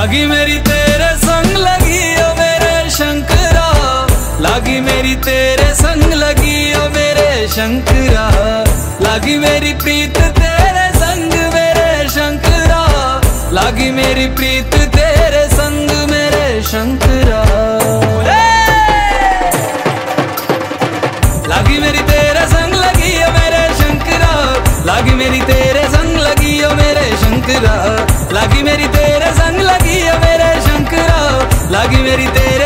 लागी मेरी तेरे संग लगी ओ मेरे शंकरा, लागी मेरी तेरे संग लगी ओ मेरे शंकरा, लागी मेरी प्रीत तेरे संग मेरे शंकरा, लागी मेरी प्रीत तेरे संग मेरे शंकरा। लागी मेरी तेरे संग लगी ओ मेरे शंकरा, लागी मेरी तेरे संग लगी ओ मेरे शंकरा, लागी मेरी तेरे संग लगी ओ मेरे शंकरा, लागी मेरी तेरे